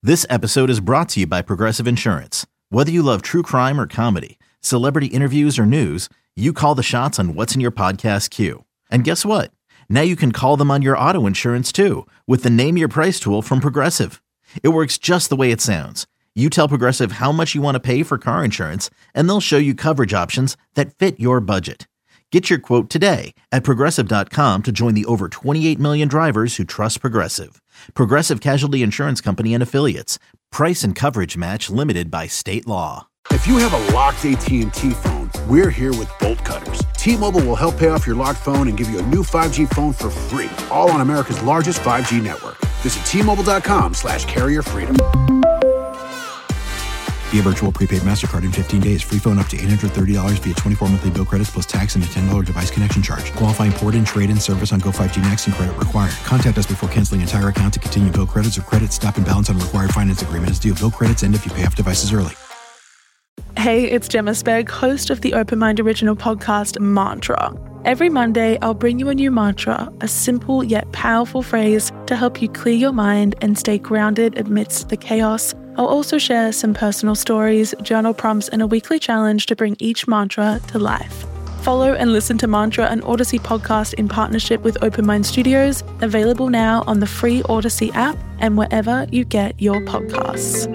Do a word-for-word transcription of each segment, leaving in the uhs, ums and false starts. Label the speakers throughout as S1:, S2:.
S1: This episode is brought to you by Progressive Insurance. Whether you love true crime or comedy, celebrity interviews or news, you call the shots on what's in your podcast queue. And guess what? Now you can call them on your auto insurance too with the Name Your Price tool from Progressive. It works just the way it sounds. You tell Progressive how much you want to pay for car insurance, and they'll show you coverage options that fit your budget. Get your quote today at Progressive dot com to join the over twenty-eight million drivers who trust Progressive. Progressive Casualty Insurance Company and Affiliates. Price and coverage match limited by state law.
S2: If you have a locked A T and T phone, we're here with Bolt Cutters. T-Mobile will help pay off your locked phone and give you a new five G phone for free, all on America's largest five G network. Visit T Mobile dot com slash carrier freedom.
S3: Via virtual prepaid MasterCard in fifteen days. Free phone up to eight hundred thirty dollars via twenty-four monthly bill credits plus tax and a ten dollars device connection charge. Qualifying port and trade-in service on Go five G Next and credit required. Contact us before canceling entire account to continue bill credits or credit stop and balance on required finance agreement is due. Bill credits end if you pay off devices early.
S4: Hey, it's Gemma Speg, host of the Open Mind original podcast, Mantra. Every Monday, I'll bring you a new mantra, a simple yet powerful phrase to help you clear your mind and stay grounded amidst the chaos. I'll also share some personal stories, journal prompts, and a weekly challenge to bring each mantra to life. Follow and listen to Mantra, an Odyssey podcast in partnership with Open Mind Studios, available now on the free Odyssey app and wherever you get your podcasts.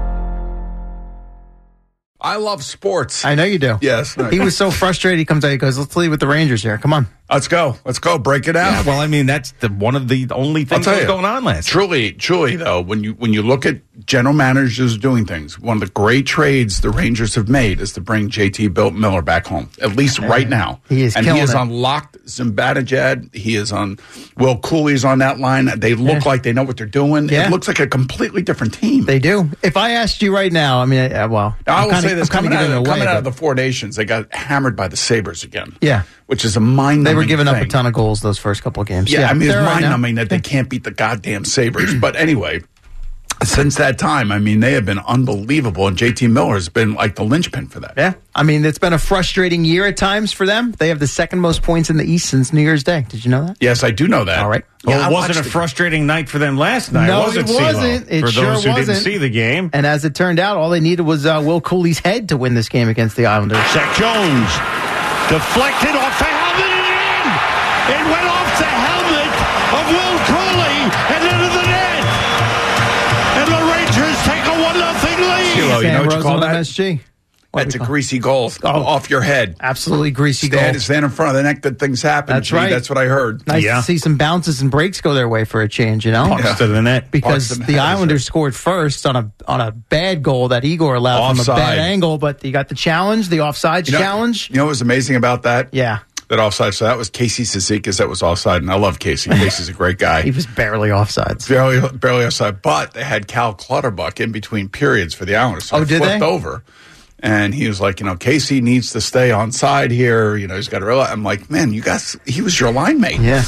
S5: I love sports.
S6: I know you do.
S5: Yes.
S6: He was so frustrated. He comes out, he goes, let's leave with the Rangers here. Come on.
S5: Let's go. Let's go. Break it out.
S7: Yeah, well, I mean, that's the, one of the only things that was going on last year.
S5: Truly, truly, though, when you when you look at general managers doing things, one of the great trades the Rangers have made is to bring J T Bill Miller back home, at least right uh, now.
S6: He is
S5: and
S6: killing
S5: he is
S6: it.
S5: on locked Zibanejad. He is on Will Cooley's on that line. They look
S6: yeah.
S5: like they know what they're doing.
S6: Yeah.
S5: It looks like a completely different team.
S6: They do. If I asked you right now, I mean, uh, well,
S5: now, I will
S6: kinda,
S5: say this:
S6: I'm
S5: coming, out,
S6: away,
S5: coming out
S6: but,
S5: of the Four Nations, they got hammered by the Sabres again.
S6: Yeah.
S5: Which is a mind-numbing
S6: They were giving
S5: thing.
S6: up a ton of goals those first couple of games.
S5: Yeah,
S6: Yeah,
S5: I mean, it's
S6: they're right
S5: mind-numbing
S6: now.
S5: that they can't beat the goddamn Sabres. But anyway, since that time, I mean, they have been unbelievable, and J T Miller has been like the linchpin for that.
S6: Yeah, I mean, it's been a frustrating year at times for them. They have the second most points in the East since New Year's Day. Did you know that?
S5: Yes, I do know that.
S6: All right.
S7: Well,
S5: Yeah, I
S7: it wasn't a
S5: watched it.
S7: frustrating night for them last night,
S6: No,
S7: was it,
S6: it wasn't.
S7: CeeLo?
S6: It
S7: For
S6: sure
S7: those who didn't
S6: wasn't.
S7: see the game.
S6: And as it turned out, all they needed was uh, Will Cooley's head to win this game against the Islanders.
S8: Zach Jones deflected off the helmet and in. It went off the helmet of Will Cooley and into the net. And the Rangers take a one nothing lead.
S5: CeeLo, you know what you call that?
S6: M S G. What
S5: That's
S6: do
S5: a
S6: we call it?
S5: greasy goal
S6: Oh.
S5: off your head.
S6: Absolutely greasy
S5: Stand,
S6: goal.
S5: stand in front of the neck that things happen.
S6: That's
S5: Gee,
S6: right.
S5: That's what I heard.
S6: Nice
S7: Yeah.
S6: to see some bounces and breaks go their way for a change, you know?
S7: Pucks to the net.
S6: Because
S5: Pucks to
S6: the
S5: net,
S6: Islanders
S5: sure.
S6: scored first on a on a bad goal that Igor allowed from a
S5: Offside.
S6: bad angle, but you got the challenge, the offsides
S5: You know,
S6: challenge.
S5: You know what was amazing about that?
S6: Yeah.
S5: That offside. So that was Casey Cizikas that was offside, and I love Casey. Casey's a great guy.
S6: He was barely offsides.
S5: barely, barely offside, but they had Cal Clutterbuck in between periods for the Islanders. So
S6: Oh, did
S5: flipped
S6: they?
S5: over. And he was like, you know, Casey needs to stay on side here. You know, he's got to realize. I'm like, man, you guys, he was your line mate.
S6: Yeah.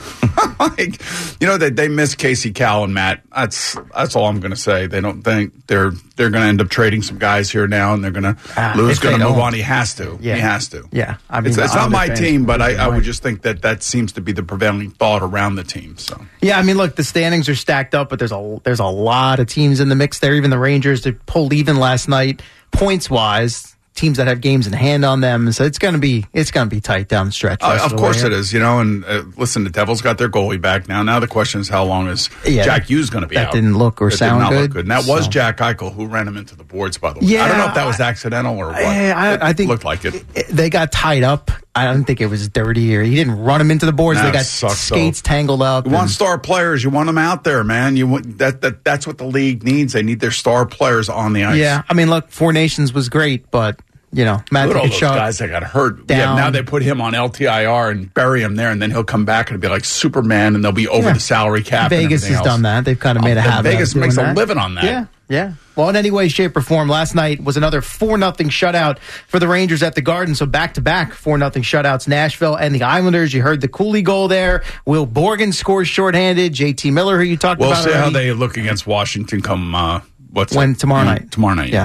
S5: like, you know, they they miss Casey, Cal, and Matt. That's that's all I'm going to say. They don't think they're they're going to end up trading some guys here now, and they're going to
S6: Ah,
S5: Lou's
S6: if
S5: going
S6: they
S5: to move
S6: don't.
S5: on. He has to.
S6: Yeah.
S5: He has to.
S6: Yeah. I mean,
S5: it's, it's
S6: the
S5: not my
S6: Islander
S5: team,
S6: fans
S5: but I,
S6: are
S5: I would
S6: right.
S5: just think that that seems to be the prevailing thought around the team. So
S6: Yeah, I mean, look, the standings are stacked up, but there's a there's a lot of teams in the mix there. Even the Rangers, they pulled even last night, points wise. Teams that have games in hand on them, so it's going to be it's going to be tight down the stretch.
S5: Uh,
S6: rest
S5: of
S6: the
S5: course
S6: way.
S5: it is, you know. And uh, listen, the Devils got their goalie back now. Now the question is, how long is
S6: Yeah,
S5: Jack Hughes going to be
S6: that
S5: out?
S6: didn't look or
S5: That
S6: sound
S5: did not
S6: good,
S5: Look good. And that was
S6: so.
S5: Jack Eichel who ran him into the boards. By the way,
S6: Yeah,
S5: I don't know if that was
S6: I-
S5: accidental or what.
S6: I, I,
S5: it
S6: I think
S5: looked like it.
S6: it- They got tied up. I don't think it was dirty or he didn't run him into the boards.
S5: Nah,
S6: they got
S5: it sucks,
S6: skates
S5: though.
S6: tangled up.
S5: You want
S6: and-
S5: star players. You want them out there, man. You want that. That that's what the league needs. They need their star players on the ice.
S6: yeah, I mean, look, Four Nations was great, but you know, Matt
S5: Look at all those
S6: Tkachuk,
S5: guys that got hurt.
S6: down.
S5: Yeah, now they put him on L T I R and bury him there, and then he'll come back and be like Superman, and they'll be over
S6: Yeah.
S5: the salary cap. and
S6: Vegas
S5: everything
S6: has
S5: else.
S6: done that. They've kind of made
S5: Oh,
S6: a habit.
S5: Vegas
S6: of doing
S5: makes a
S6: that.
S5: living on that.
S6: Yeah, yeah. Well, in any way, shape, or form, last night was another four nothing shutout for the Rangers at the Garden. So back to back four nothing shutouts, Nashville and the Islanders. You heard the Cooley goal there. Will Borgen scores shorthanded. J T Miller, who you talked
S5: We'll
S6: about
S5: see how
S6: already,
S5: they look against Washington come uh, what's
S6: when
S5: it?
S6: tomorrow
S5: Mm,
S6: night.
S5: Tomorrow night.
S6: Yes.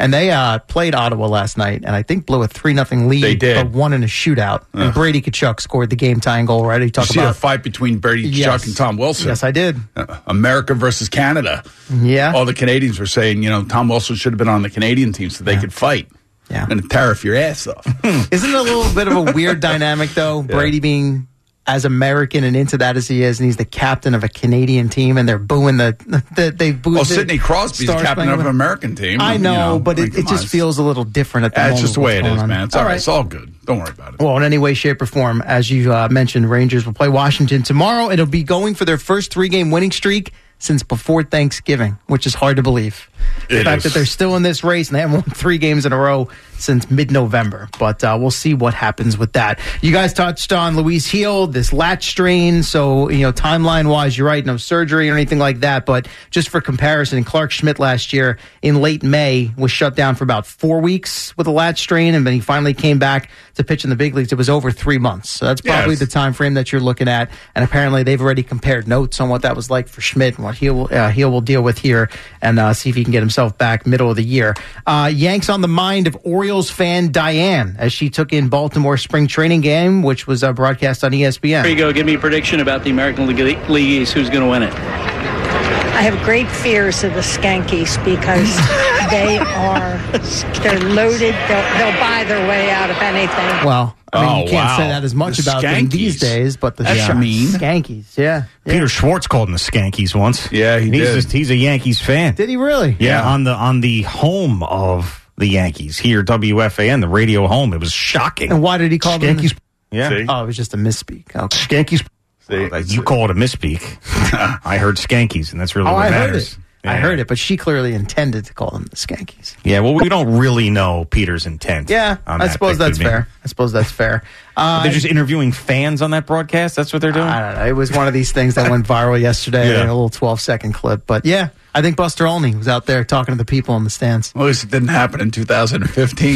S6: And they uh, played Ottawa last night, and I think blew a three nothing lead.
S5: They did.
S6: But won in a shootout.
S5: Uh.
S6: And Brady Tkachuk scored the game-tying goal, right? You talk
S5: Did you
S6: about
S5: see the fight between Brady Tkachuk
S6: yes.
S5: and Tom Wilson?
S6: Yes, I did.
S5: Uh, America versus Canada.
S6: Yeah.
S5: All the Canadians were saying, you know, Tom Wilson should have been on the Canadian team so they
S6: Yeah.
S5: could fight.
S6: Yeah.
S5: And tariff your ass off.
S6: Isn't it a little bit of a weird dynamic, though?
S5: Yeah.
S6: Brady being as American and into that as he is, and he's the captain of a Canadian team, and they're booing the, the they booed.
S5: Well,
S6: the
S5: Sidney Crosby's the
S6: stars
S5: captain
S6: playing
S5: of
S6: with-
S5: an American team.
S6: I know,
S5: you know
S6: but
S5: I
S6: it,
S5: mean,
S6: it
S5: come
S6: just
S5: on.
S6: feels a little different at the
S5: That's
S6: moment.
S5: just the way it
S6: what's
S5: is,
S6: going
S5: man.
S6: on.
S5: It's all right. It's all good. Don't worry about it.
S6: Well, in any way, shape, or form, as you uh, mentioned, Rangers will play Washington tomorrow. It'll be going for their first three-game winning streak since before Thanksgiving, which is hard to believe. The
S5: It
S6: fact
S5: is.
S6: that they're still in this race and they haven't won three games in a row since mid-November. But uh, we'll see what happens with that. You guys touched on Luis Heel, this latch strain. So, you know, timeline-wise, you're right, no surgery or anything like that. But just for comparison, Clark Schmidt last year in late May was shut down for about four weeks with a latch strain, and then he finally came back to pitch in the big leagues. It was over three months. So that's probably
S5: Yes.
S6: the time frame that you're looking at. And apparently they've already compared notes on what that was like for Schmidt and what Heel, uh, Heel will deal with here, and uh, see if he can get himself back middle of the year. Uh, Yanks on the mind of Orioles fan Diane as she took in Baltimore spring training game, which was uh, broadcast on E S P N.
S9: Here you go. Give me a prediction about the American League, League East. Who's going to win it?
S10: I have great fears of the Skankies because they are, they're loaded. They'll, they'll buy their way out of anything.
S6: Well, I mean,
S5: Oh,
S6: you can't
S5: wow.
S6: say that as much
S5: The
S6: about them
S5: Skankies.
S6: these days, but the
S5: That's
S6: yeah,
S5: mean.
S6: Skankies, yeah. yeah.
S7: Peter Schwartz called them the Skankies once.
S5: Yeah, he
S7: he's
S5: did.
S7: Just, he's a Yankees fan.
S6: Did he really?
S7: Yeah, on the on the home of the Yankees here, W F A N, the radio home. It was shocking.
S6: And why did he call them?
S7: Skankies? Yeah.
S5: See?
S6: Oh, it was just a misspeak. Okay.
S7: Skankies.
S5: See?
S7: Well, you call it a misspeak. I heard Skankies, and that's really
S6: Oh,
S7: what
S6: I heard
S7: matters.
S6: it. I heard it, but she clearly intended to call them the Skankies.
S7: Yeah, well, we don't really know Peter's intent.
S6: Yeah,
S7: on
S6: I
S7: that.
S6: suppose
S7: That
S6: that's
S7: could be-
S6: fair. I suppose that's fair. Uh,
S7: They're just interviewing fans on that broadcast? That's what they're doing?
S6: I don't know. It was one of these things that went viral yesterday,
S7: Yeah.
S6: a little twelve-second clip. But yeah, I think Buster Olney was out there talking to the people in the stands.
S5: Well, at least it didn't happen in two thousand fifteen.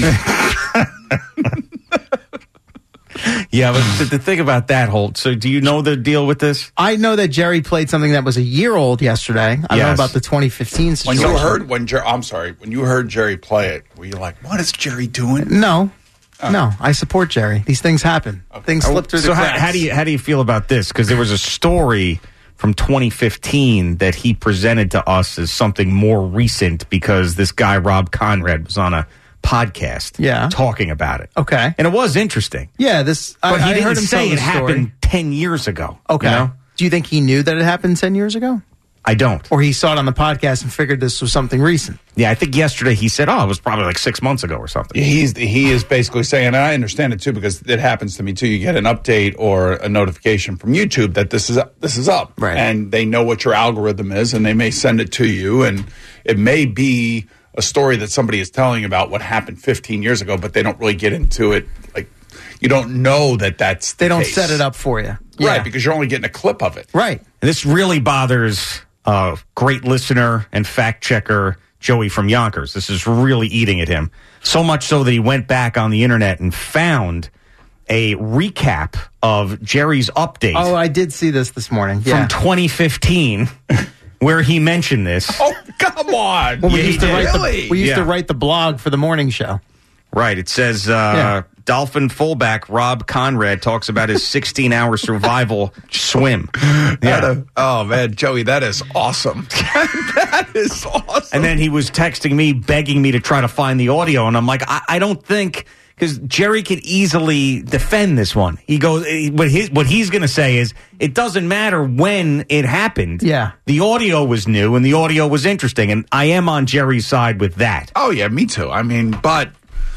S7: Yeah, but the, the thing about that, Holt, so do you know the deal with this?
S6: I know that Jerry played something that was a year old yesterday. I don't know
S7: Yes.
S6: about the twenty fifteen
S5: When
S6: situation.
S5: you heard when Jer- I'm sorry, when you heard Jerry play it, were you like, "What is Jerry doing?"
S6: No. No, I support Jerry. These things happen. Things slip through the
S7: So how,
S6: cracks.
S7: how do you how do you feel about this? Because there was a story from twenty fifteen that he presented to us as something more recent because this guy Rob Conrad was on a podcast
S6: Yeah.
S7: talking about it.
S6: Okay.
S7: And it was interesting.
S6: Yeah, this.
S7: But
S6: I,
S7: he
S6: I
S7: didn't
S6: heard him
S7: say
S6: tell
S7: it
S6: the story.
S7: happened ten years ago.
S6: Okay.
S7: You know?
S6: Do you think he knew that it happened ten years ago?
S7: I don't.
S6: Or he saw it on the podcast and figured this was something recent?
S7: Yeah, I think yesterday he said, oh, it was probably like six months ago or something.
S5: He's he is basically saying, and I understand it too because it happens to me too. You get an update or a notification from YouTube that this is this is up,
S6: Right.
S5: and they know what your algorithm is, and they may send it to you, and it may be a story that somebody is telling about what happened fifteen years ago, but they don't really get into it. Like you don't know that that's the
S6: They don't
S5: case.
S6: set it up for you.
S5: right
S6: Yeah.
S5: because you're only getting a clip of it.
S6: Right.
S7: And this really bothers uh, great listener and fact checker Joey from Yonkers. This is really eating at him. So much so that he went back on the internet and found a recap of Jerry's update
S6: Oh, I did see this this morning. Yeah.
S7: from twenty fifteen where he mentioned this.
S5: Oh come on!
S6: Well, we
S7: Yeah,
S6: used
S7: he
S6: to
S7: did.
S6: write
S5: Really?
S6: the we used to
S7: Yeah.
S6: write the blog for the morning show.
S7: Right. It says uh,
S6: Yeah.
S7: Dolphin fullback Rob Conrad talks about his sixteen-hour survival swim. Yeah.
S5: That- oh man, Joey, that is awesome. That is awesome.
S7: And then he was texting me, begging me to try to find the audio. And I'm like, I, I don't think, because Jerry could easily defend this one. He goes, eh, what, his, what he's going to say is, it doesn't matter when it happened.
S6: Yeah.
S7: The audio was new and the audio was interesting. And I am on Jerry's side with that.
S5: Oh, yeah, me too. I mean, but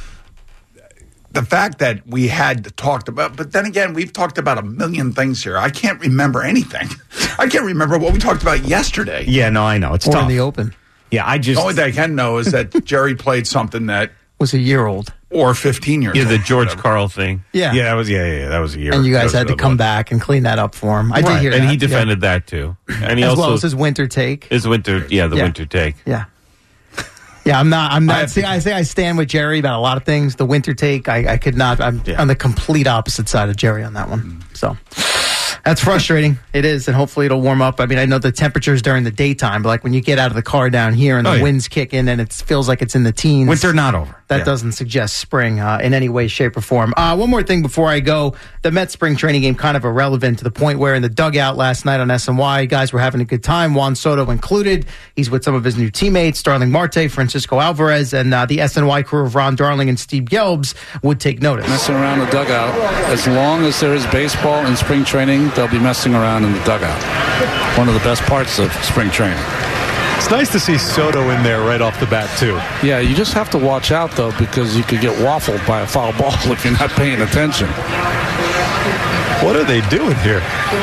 S5: the fact that we had talked about, but then again, we've talked about a million things here. I can't remember anything. I can't remember what we talked about yesterday.
S7: Yeah, no, I know. It's
S6: Or
S7: tough.
S6: in the open.
S7: Yeah, I just.
S5: The only thing I can know is that Jerry played something that,
S6: Was a year old.
S5: or fifteen years
S11: Yeah,
S5: old.
S11: the George
S5: whatever.
S11: Carl thing.
S6: Yeah.
S7: Yeah, that was, yeah, yeah, yeah, that was a year.
S6: And you guys
S7: that
S6: had
S7: was
S6: to
S7: another
S6: come
S7: one.
S6: back and clean that up for him. I did
S11: Right.
S6: hear
S11: And
S6: that.
S11: he defended that too. And he
S6: yeah. As
S11: also
S6: well as his winter take.
S11: his winter, yeah, the
S6: Yeah.
S11: winter take.
S6: Yeah. Yeah, I'm not. I'm
S5: I
S6: not.
S5: have
S6: See,
S5: to-
S6: I say I stand with Jerry about a lot of things. The winter take, I, I could not. I'm
S7: Yeah.
S6: on the complete opposite side of Jerry on that one. So, That's frustrating. It is, and hopefully it'll warm up. I mean, I know the temperatures during the daytime, but like when you get out of the car down here and the
S7: oh, yeah.
S6: winds kick in and it feels like it's in the teens.
S7: Winter not over.
S6: That
S7: yeah.
S6: doesn't suggest spring uh, in any way, shape, or form. Uh, one more thing before I go. The Mets spring training game kind of irrelevant to the point where in the dugout last night on S N Y, guys were having a good time, Juan Soto included. He's with some of his new teammates, Starling Marte, Francisco Alvarez, and uh, the S N Y crew of Ron Darling and Steve Gelbs would take notice.
S12: Messing around the dugout. As long as there is baseball in spring training, they'll be messing around in the dugout. One of the best parts of spring training.
S13: It's nice to see Soto in there right off the bat, too.
S12: Yeah, you just have to watch out, though, because you could get waffled by a foul ball if you're not paying attention.
S13: What are they doing here?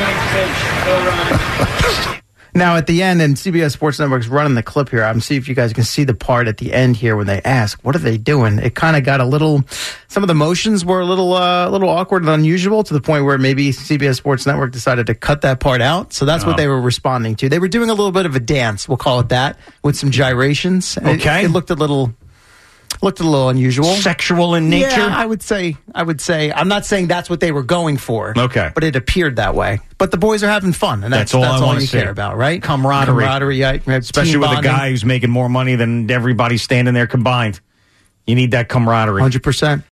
S6: Now, at the end, and C B S Sports Network's running the clip here. I'm see if you guys can see the part at the end here when they ask, what are they doing? It kind of got a little, some of the motions were a little, uh, a little awkward and unusual to the point where maybe C B S Sports Network decided to cut that part out. So that's oh. what they were responding to. They were doing a little bit of a dance, we'll call it that, with some gyrations.
S7: Okay.
S6: It, it looked a little... Looked a little unusual.
S7: Sexual in nature?
S6: Yeah, I would say, I would say, I'm not saying that's what they were going for.
S7: Okay.
S6: But it appeared that way. But the boys are having fun, and that's,
S7: that's all,
S6: that's
S7: I
S6: all you
S7: see.
S6: care about, right?
S7: Camaraderie.
S6: Camaraderie, yeah.
S7: Especially with
S6: bonding.
S7: a guy who's making more money than everybody standing there combined. You need that camaraderie.
S6: one hundred percent.